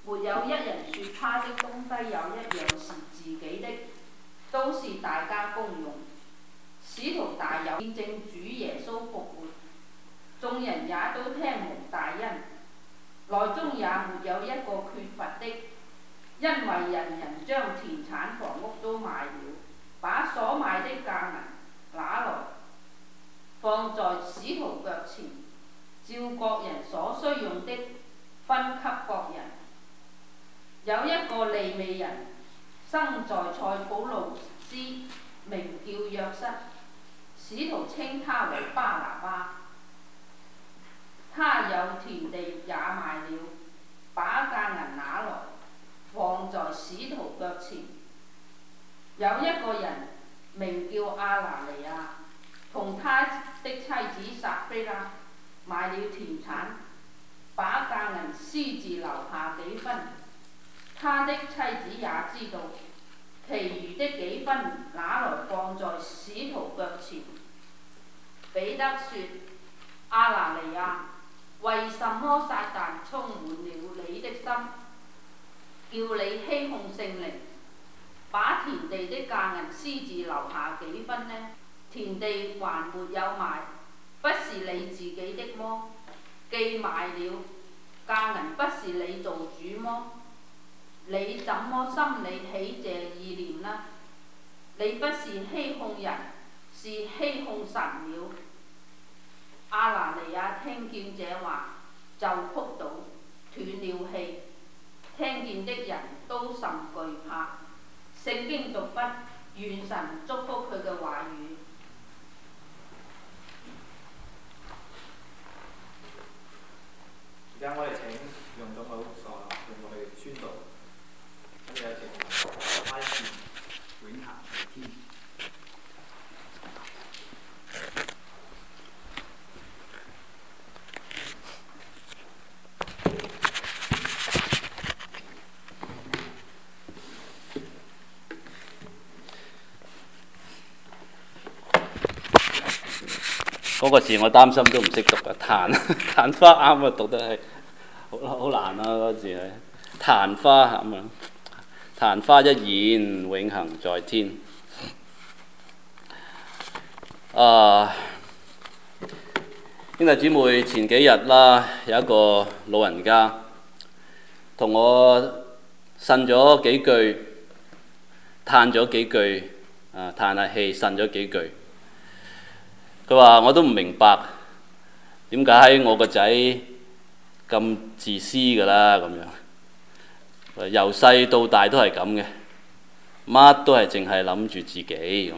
沒有一人說他的東西有一樣是自己的，都是大家公用。使徒大有見證主耶穌復活，眾人也都聽蒙大恩，內中也沒有一個缺乏的，因為人人將田產房屋都賣了，把所買的價銀拿來放在使徒腳前，照各人所需用的分給各人。有一個利未人生在塞浦路斯，名叫約瑟，使徒稱他為巴拿巴。他有田地也賣了，把價銀拿來放在使徒腳前。有一個人名叫亞拿尼亞，同他的妻子撒非拉賣了田產，把價銀私自留下幾分。他的妻子也知道，其餘的幾分拿來放在使徒腳前。彼得說：亞拿尼亞，為什麼撒旦充滿了你的心，叫你欺哄聖靈，把田地的價銀私自留下幾分呢？田地還沒有賣，不是你自己的麼？既賣了，價銀不是你做主麼？你怎麼心裏起這意念呢？你不是欺哄人，是欺哄神了。亞拿尼亞聽見這話，就仆倒，斷了氣。聽見的人都甚懼怕。聖經讀畢，願神祝福佢嘅話語。 而家我哋請用咗我所用我哋宣讀，跟住有條拉線永恆在天。 嗰個字我擔心都唔識讀啊！曇花啱啊，讀得係好難啊！嗰個字係曇花咁啊，曇花一現，永恆在天。兄弟姊妹，前幾日啦，有一個老人家同我呻咗幾句，嘆咗幾句，嘆下氣，呻咗幾句。佢話：我都唔明白點解我個仔咁自私㗎啦，咁樣由細到大都係咁嘅，乜都係淨係諗住自己咁。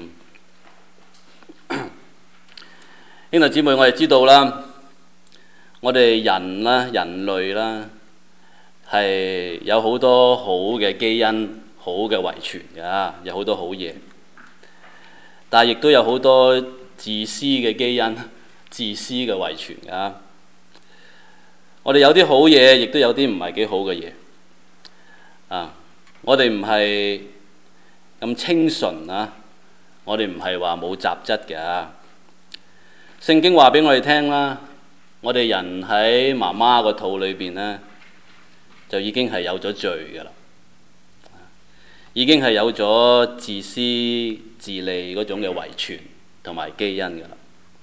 兄弟姊妹，我哋知道啦，我哋人啦、人類啦，係有好多好嘅基因、好嘅遺傳㗎，有好多好嘢，但係亦都有好多自私嘅基因、自私嘅遺傳㗎。我哋有啲好嘢，亦都有啲唔係幾好嘅嘢。我哋唔係咁清純啊，我哋唔係話冇雜質㗎。聖經話俾我哋聽啦，我哋人喺媽媽個肚裏邊呢，就已經係有咗罪㗎啦，已經係有咗自私自利嗰種嘅遺傳同埋基因㗎啦。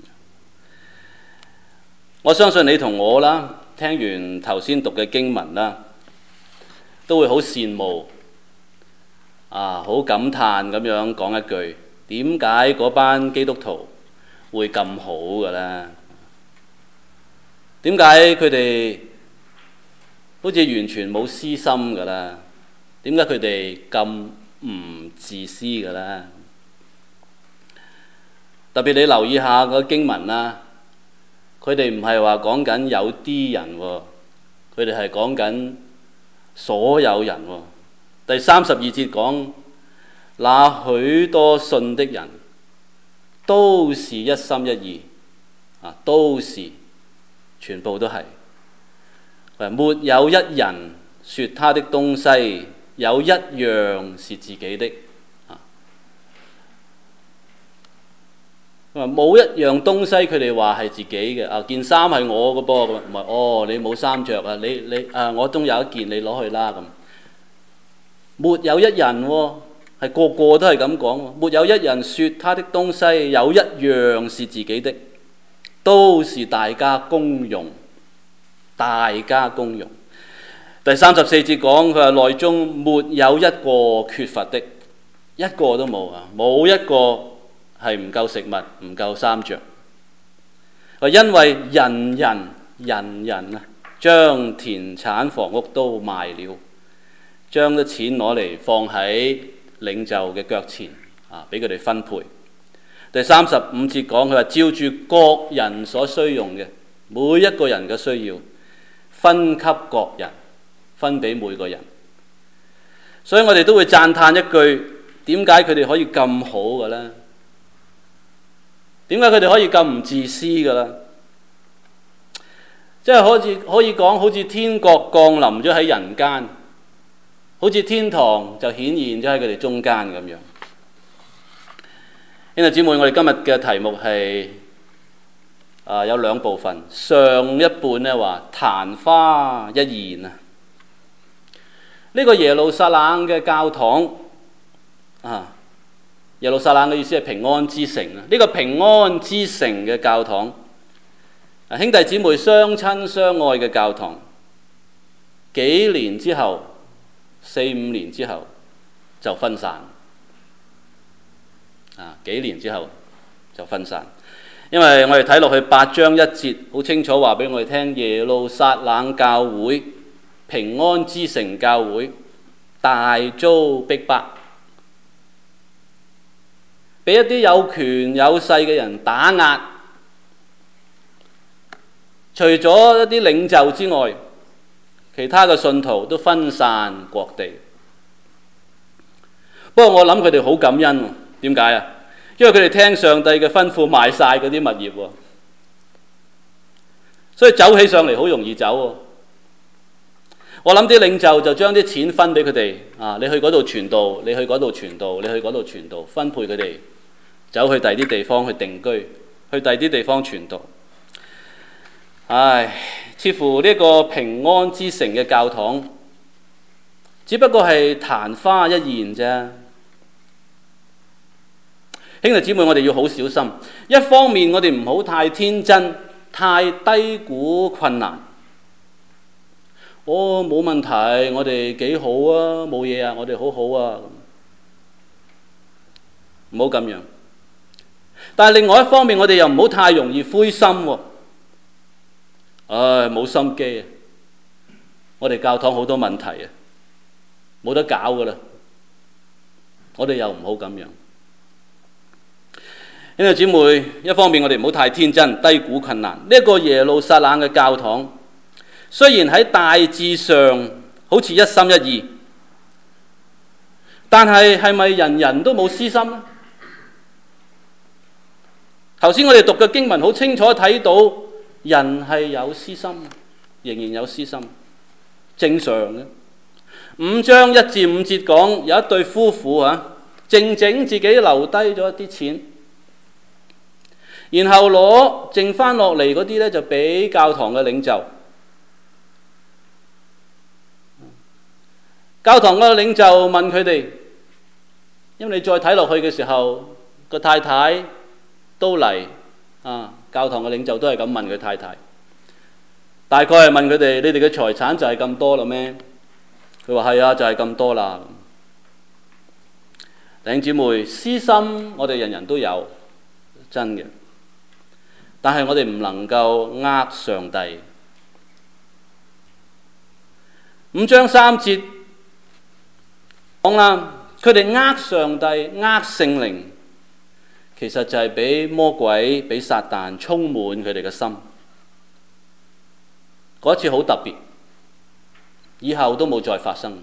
我相信你同我啦，聽完頭先讀嘅經文啦，都會好羨慕好感嘆咁樣講一句：點解嗰班基督徒會咁好嘅咧？點解佢哋好似完全冇私心嘅咧？點解佢哋咁唔自私嘅咧？特別你留意下個經文啦，佢哋唔係話講緊有啲人喎，佢哋係講緊所有人喎。第32節講，那許多信的人都是一心一意，都是全部都係，沒有一人說他的東西有一樣是自己的。 冇一樣東西佢哋話係自己嘅。啊，件衫係我嘅噃，唔係，哦，你冇衫着啊，我都有一件，你攞去啦咁。沒有一人喎，係個個都係咁講喎。沒有一人說他的東西有一樣是自己的，都是大家公用，大家公用。第34節講佢話內中沒有一個缺乏的，一個都冇啊，冇一個係唔夠食物、唔夠衫着。因為人人啊，將田產房屋都賣了，將啲錢攞嚟放喺領袖嘅腳前啊，俾佢哋分配。第35節講佢話照住各人所需用嘅，每一個人嘅需要分給各人，分俾每個人。所以我哋都會讚嘆一句：點解佢哋可以咁好嘅呢？點解佢哋可以咁唔自私嘅咧？即係可以講，好似天國降臨咗喺人間，好似天堂就顯現咗喺佢哋中間咁樣。兄弟姊妹，我哋今日嘅題目係有兩部分。上一半呢話曇花一現啊，呢個耶路撒冷嘅教堂啊。耶路撒冷嘅意思係平安之城啊！呢個平安之城嘅教堂，兄弟姊妹相親相愛嘅教堂，幾年之後，4-5年之後就分散。幾年之後就分散，因為我哋睇落去8章1節，好清楚話俾我哋聽，耶路撒冷教會、平安之城教會大遭逼迫。俾一啲有權有勢嘅人打壓，除咗一啲領袖之外，其他嘅信徒都分散各地。不過我諗佢哋好感恩喎，點解啊？因為佢哋聽上帝嘅吩咐賣晒嗰啲物業喎，所以走起上嚟好容易走喎。我諗啲領袖就將啲錢分俾佢哋啊，你去嗰度傳道，你去嗰度傳道，你去嗰度傳道，分配佢哋走去第二啲地方去定居，去第二啲地方傳道。唉，似乎呢個平安之城嘅教堂，只不過係曇花一現啫。兄弟姊妹，我哋要好小心。一方面，我哋唔好太天真，太低估困難。冇問題，我哋幾好啊，冇嘢啊，我哋好好啊，唔好咁樣。但係另外一方面，我哋又唔好太容易灰心喎。冇心機啊！我哋教堂好多問題啊，冇得搞噶啦。我哋又唔好咁樣。兄弟姊妹，一方面我哋唔好太天真，低估困難。呢一個耶路撒冷嘅教堂，雖然喺大致上好似一心一意，但係咪人人都冇私心呢？頭先我哋讀嘅經文好清楚睇到，人係有私心，仍然有私心，正常嘅。5章1至5節講有一對夫婦靜靜自己留低咗一啲錢，然後攞剩翻落嚟嗰啲呢，就俾教堂嘅領袖。教堂嘅領袖問佢哋，因為你再睇落去嘅時候，個太太都嚟教堂嘅領袖都係咁問佢太太，大概係問佢哋：你哋嘅財產就係咁多啦咩？佢話係啊，就係咁多啦。弟兄姊妹，私心我哋人人都有，真嘅，但係我哋唔能夠呃上帝。5章3節講啦，佢哋呃上帝、呃聖靈，其實就係俾魔鬼、俾撒旦充滿佢哋嘅心。嗰次好特別，以後都冇再發生，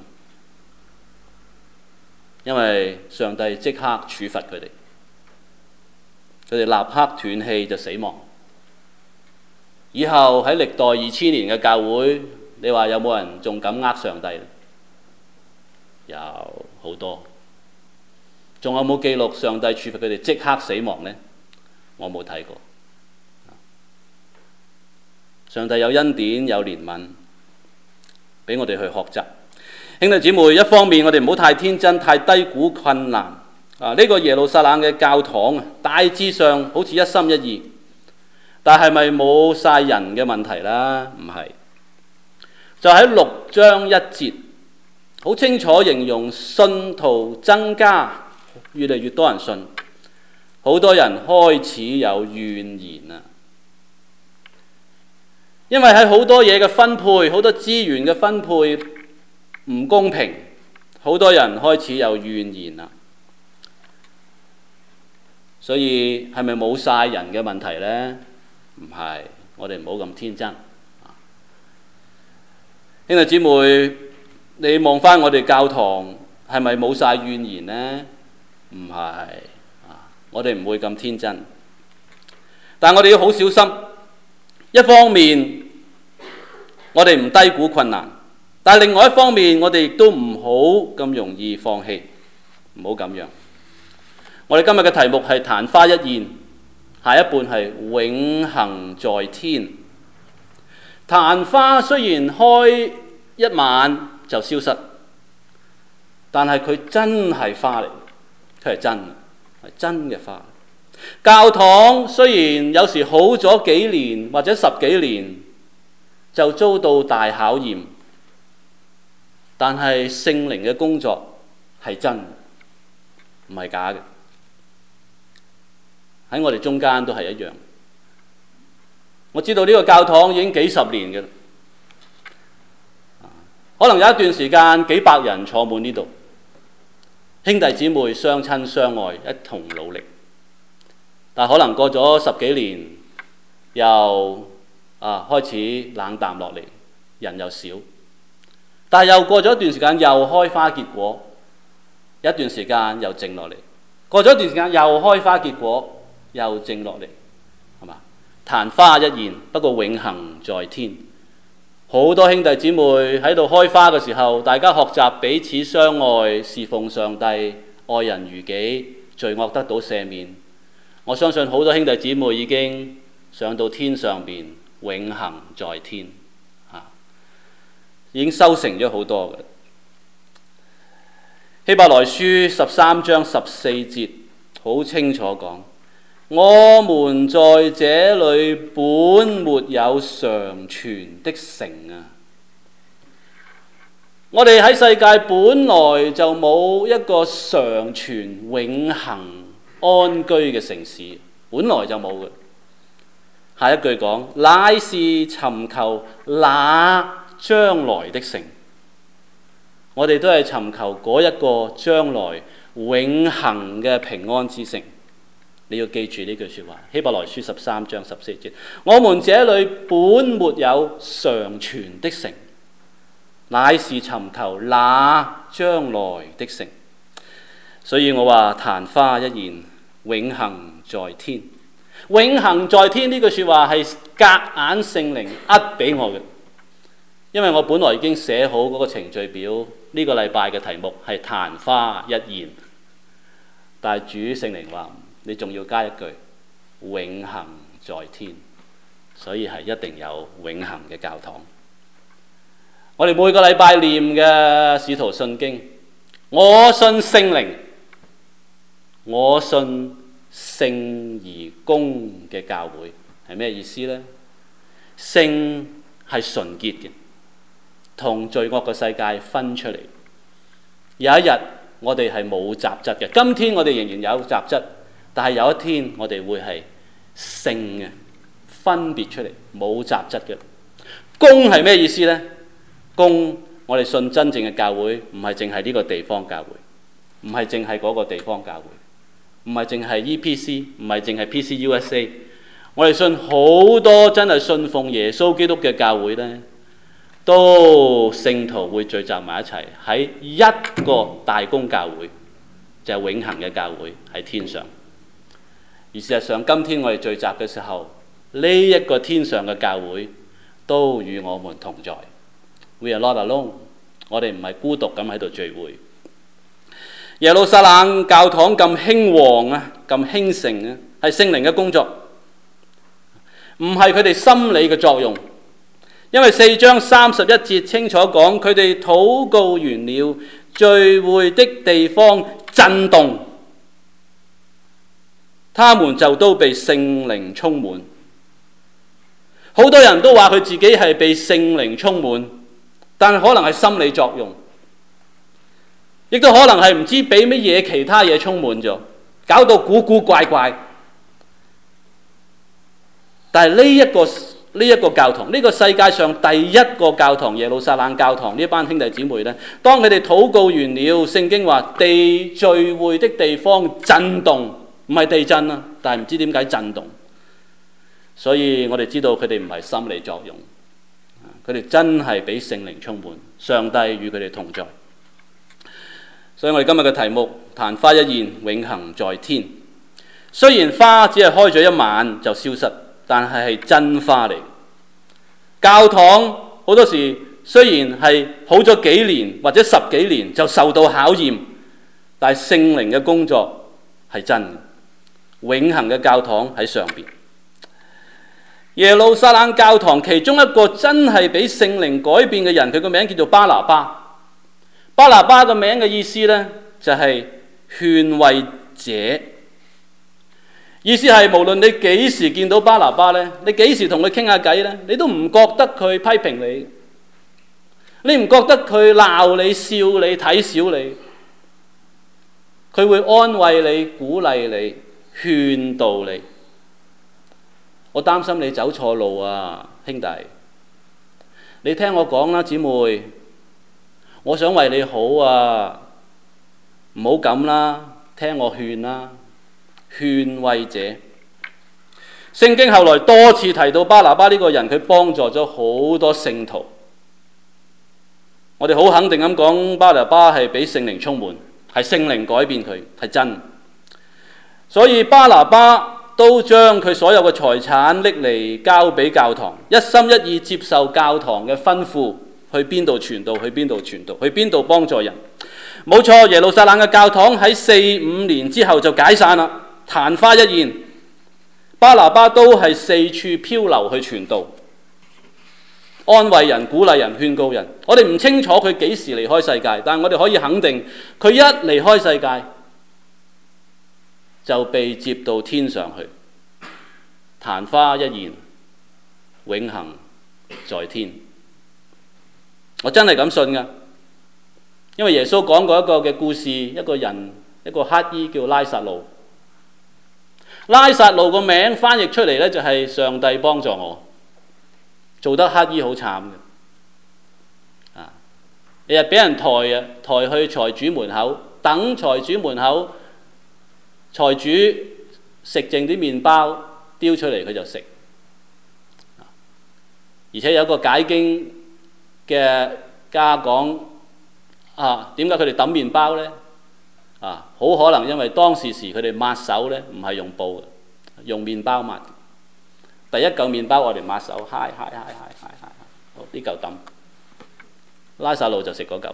因為上帝即刻處罰佢哋，佢哋立刻斷氣就死亡。以後喺歷代2000年嘅教會，你話有冇人仲敢呃上帝？有好多。仲有冇記錄上帝處罰佢哋即刻死亡呢？ 我冇睇過。上帝有恩典有憐憫，俾我哋去學習。兄弟姊妹，一方面我哋唔好太天真，太低估困難。呢個耶路撒冷嘅教堂啊，大致上好似一心一意，但係咪冇晒人嘅問題啦？唔係，就喺6章1節，好清楚形容信徒增加，越嚟越多人信，好多人開始有怨言啦。因為喺好多嘢嘅分配，好多資源嘅分配唔公平，好多人開始有怨言啦。所以係咪冇晒人嘅問題呢？唔係，我哋唔好咁天真。兄弟姊妹，你望翻我哋教堂係咪冇晒怨言呢？唔係，我哋唔會咁天真。但我哋要好小心。一方面，我哋唔低估困難，但係另外一方面，我哋亦都唔好咁容易放棄，唔好咁樣。我哋今日嘅題目係曇花一現，下一半係永恆在天。曇花雖然開一晚就消失，但係佢真係花嚟，佢係真嘅花。教堂雖然有時好咗幾年或者10幾年就遭到大考驗，但係聖靈嘅工作係真，唔係假嘅。喺我哋中間都係一樣。我知道呢個教堂已經幾十年嘅，可能有一段時間幾百人坐滿呢度，兄弟姊妹相親相愛，一同努力。但可能過咗10幾年，又開始冷淡落嚟，人又少。但係又過咗一段時間，又開花結果，一段時間又靜落嚟。過咗一段時間，又開花結果，又靜落嚟，係嘛？曇花一現，不過永恆在天。好多兄弟姊妹喺度開花嘅時候，大家學習彼此相愛，侍奉上帝，愛人如己，罪惡得到赦免。我相信好多兄弟姊妹已經上到天上邊，永恆在天，已經修成咗好多嘅。希伯來書13章14節好清楚講：我們在這裏本沒有常存的城啊！我哋喺世界本來就冇一個常存永恆安居嘅城市，本來就冇嘅。下一句講，乃是尋求那將來的城。我哋都係尋求嗰一個將來永恆嘅平安之城。你要記住呢句說話，希伯來書13章14節，我們這裏本沒有常存的城，乃是尋求那將來的城。所以我話曇花一現，永恆在天。永恆在天呢句說話係夾硬聖靈呃俾我嘅，因為我本來已經寫好嗰個程序表，呢個禮拜嘅題目係曇花一現，但係主聖靈話你仲要加一句永恆在天，所以係一定有永恆嘅教堂。我哋每個禮拜念嘅使徒信經，我信聖靈，我信聖而公嘅教會，係咩意思呢？聖係純潔嘅，同罪惡嘅世界分出嚟。有一日我哋係冇雜質嘅，今天我哋仍然有雜質，但係有一天我哋會係聖嘅，分別出嚟，冇雜質嘅。公係咩意思呢？公，我哋信真正嘅教會，唔係淨係呢個地方教會，唔係淨係嗰個地方教會，唔係淨係 EPC， 唔係淨係 PCUSA。我哋信好多真係信奉耶穌基督嘅教會呢，都聖徒會聚集埋一齊喺一個大公教會，就係永恆嘅教會喺天上。而事實上，今天我哋聚集嘅時候，呢一個天上嘅教會都與我們同在。We are not alone， 我哋唔係孤獨咁喺度聚會。耶路撒冷教堂咁興旺啊，咁興盛啊， 係聖靈嘅工作，唔係佢哋心理嘅作用。因為4章31節清楚講，佢哋禱告完了，聚會的地方震動，他們就都被聖靈充滿。好多人都話佢自己係被聖靈充滿，但可能係心理作用，亦都可能係唔知俾乜嘢其他嘢充滿咗，搞到古古怪怪。但係呢一個教堂，呢個世界上第一個教堂耶路撒冷教堂，呢班兄弟姊妹呢，當佢哋禱告完了，聖經話地聚會的地方震動，唔係地震啊，但係唔知點解震動。所以我哋知道佢哋唔係心理作用，佢哋真係俾聖靈充滿，上帝與佢哋同在。所以我哋今日嘅題目曇花一現，永恆在天。雖然花只係開咗一晚就消失，但係真花嚟。教堂好多時雖然係好咗幾年或者10幾年就受到考驗，但係聖靈嘅工作係真嘅，永恆嘅教堂喺上邊。耶路撒冷教堂其中一個真係俾聖靈改變嘅人，佢個名叫做巴拿巴。巴拿巴個名嘅意思呢，就係勸慰者。意思係無論你幾時見到巴拿巴呢，你幾時同佢傾下偈呢，你都唔覺得佢批評你，你唔覺得佢鬧你、笑你、睇小你，佢會安慰你、鼓勵你、勸導你。我擔心你走錯路啊，兄弟！你聽我講啦，姊妹，我想為你好啊，唔好咁啦，聽我勸啦。勸慰者，聖經後來多次提到巴拿巴呢個人，佢幫助咗好多聖徒。我哋好肯定咁講，巴拿巴係俾聖靈充滿，係聖靈改變佢，係真。所以巴拿巴都將佢所有嘅財產拎嚟交俾教堂，一心一意接受教堂嘅吩咐，去邊度傳道，去邊度傳道，去邊度幫助人。冇錯，耶路撒冷嘅教堂喺4-5年之後就解散啦。曇花一現，巴拿巴都係四處漂流去傳道，安慰人、鼓勵人、勸告人。我哋唔清楚佢幾時離開世界，但係我哋可以肯定，佢一離開世界就被接到天上去。曇花一現，永恆在天。我真係咁信㗎，因為耶穌講過一個嘅故事，一個人，一個乞兒叫拉撒路。拉撒路個名翻譯出嚟呢，就係上帝幫助我。做得乞兒好慘嘅，日日俾人抬去財主門口，等財主門口，財主食剩啲麵包丟出嚟佢就食。而且有個解經嘅家講點解佢哋抌麵包呢？好可能因為當時佢哋抹手呢，唔係用布嘅，用麵包抹。第一嚿麵包我哋抹手，好呢嚿抌。拉撒路就食嗰嚿。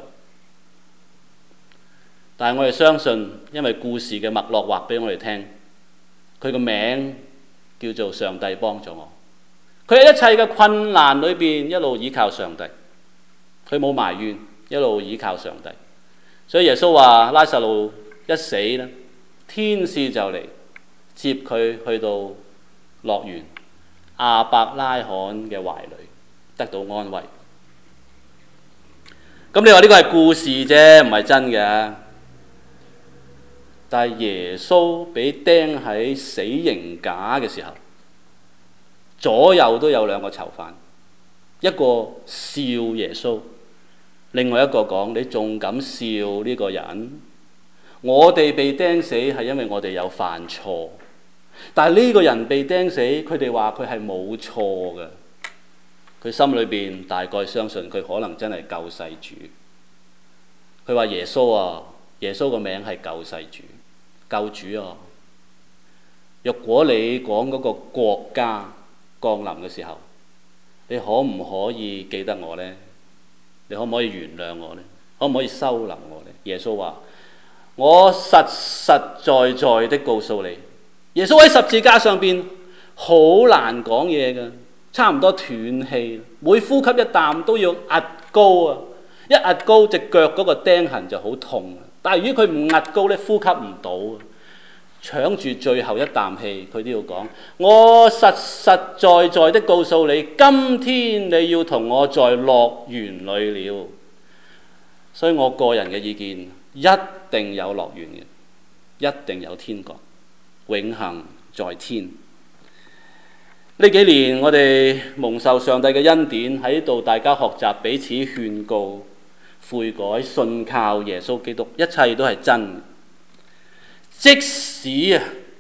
但係我哋相信，因為故事嘅脈絡話俾我哋聽，佢個名叫做上帝幫助我。佢喺一切嘅困難裏邊一路倚靠上帝，佢冇埋怨，一路倚靠上帝。所以耶穌話拉撒路一死咧，天使就嚟接佢去到樂園亞伯拉罕嘅懷裏，得到安慰。咁你話呢個係故事啫，唔係真嘅。但係耶穌俾釘喺死刑架嘅時候，左右都有兩個囚犯，一個笑耶穌，另外一個講：你仲敢笑呢個人？我哋被釘死係因為我哋有犯錯，但係呢個人被釘死，佢哋話佢係冇錯嘅。佢心裏邊大概相信佢可能真係救世主。佢話耶穌啊，耶穌個名係救世主、救主啊。若果你講嗰個國家降臨嘅時候，你可唔可以記得我呢？你可唔可以原諒我呢？可唔可以收留我呢？耶穌話：我實實在在的告訴你， 耶穌喺十字架上邊好難講嘢㗎，差唔多斷氣，每呼吸一啖都要壓高啊！一壓高隻腳嗰個釘痕就好痛。但係如果佢唔壓高咧，呼吸唔到，搶住最後一啖氣，佢都要講：我實實在在的告訴你，今天你要同我在樂園裏了。所以我個人嘅意見，一定有樂園嘅，一定有天國，永恆在天。呢幾年我哋蒙受上帝嘅恩典，喺度大家學習彼此勸告、悔改、信靠耶穌基督，一切都係真。即使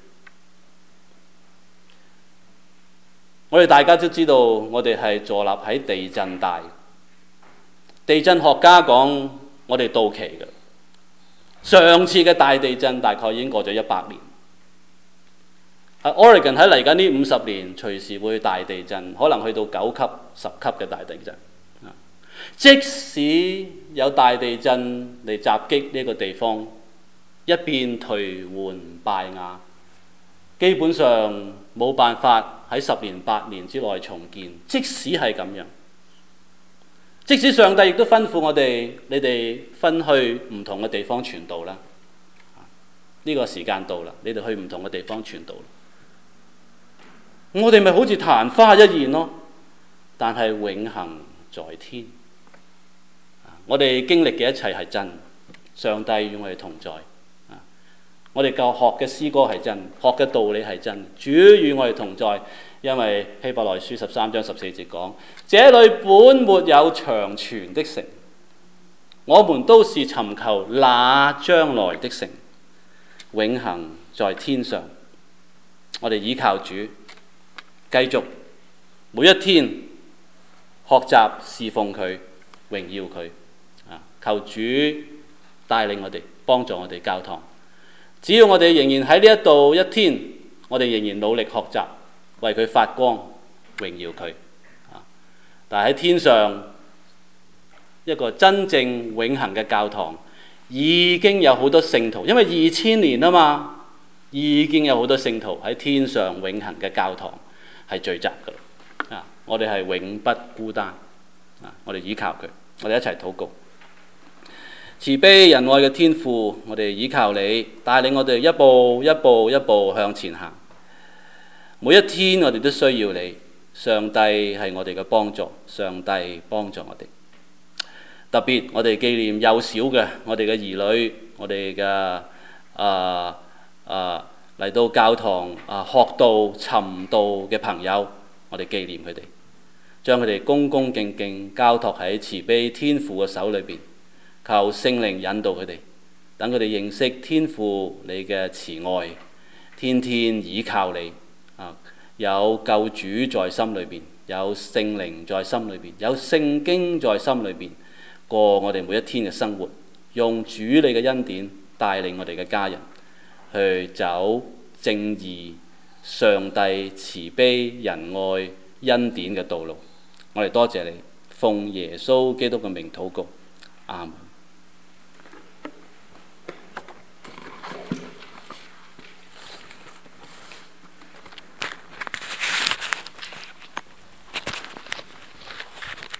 我哋大家都知道，我哋係坐立喺地震帶，地震學家講我哋到期嘅。上次嘅大地震大概已經過咗100年。Oregon 喺嚟緊呢50年，隨時會大地震，可能去到9級、10級嘅大地震。即使有大地震嚟襲擊呢個地方，一片頹垣敗瓦，基本上冇辦法喺10年8年之內重建。即使係咁樣，即使上帝亦都吩咐我哋，你哋分去唔同嘅地方傳道啦。呢個時間到啦，你哋去唔同嘅地方傳道。我哋咪好似曇花一現咯，但係永恆在天。我哋經歷嘅一切係真，上帝與我哋同在。我哋教學嘅詩歌係真，學嘅道理係真，主與我哋同在。因為希伯來書13章14節講：這裏本沒有長存的城，我們都是尋求那將來的城，永恆在天上。我哋依靠主，繼續每一天學習侍奉佢，榮耀佢。求主帶領我哋，幫助我哋教堂。只要我哋仍然喺呢一度一天，我哋仍然努力學習，為佢發光，榮耀佢。但係喺天上一個真正永恆嘅教堂，已經有好多聖徒，因為2000年啊嘛，已經有好多聖徒喺天上永恆嘅教堂係聚集㗎啦。我哋係永不孤單。我哋依靠佢，我哋一齊禱告。慈悲仁愛嘅天父，我哋依靠你，帶領我哋一步一步一步向前行。每一天我哋都需要你，上帝係我哋嘅幫助，上帝幫助我哋。特別我哋紀念幼小嘅我哋嘅兒女，我哋嘅嚟到教堂學道尋道嘅朋友，我哋紀念佢哋，將佢哋恭恭敬敬交託喺慈悲天父嘅手裏邊。求聖靈引導佢哋，等佢哋認識天父你嘅慈愛，天天倚靠你。有救主在心裏邊，有聖靈在心裏邊，有聖經在心裏邊，過我哋每一天嘅生活，用主你嘅恩典帶領我哋嘅家人去走正義、上帝慈悲仁愛恩典嘅道路。我哋多謝你，奉耶穌基督嘅名禱告，阿門。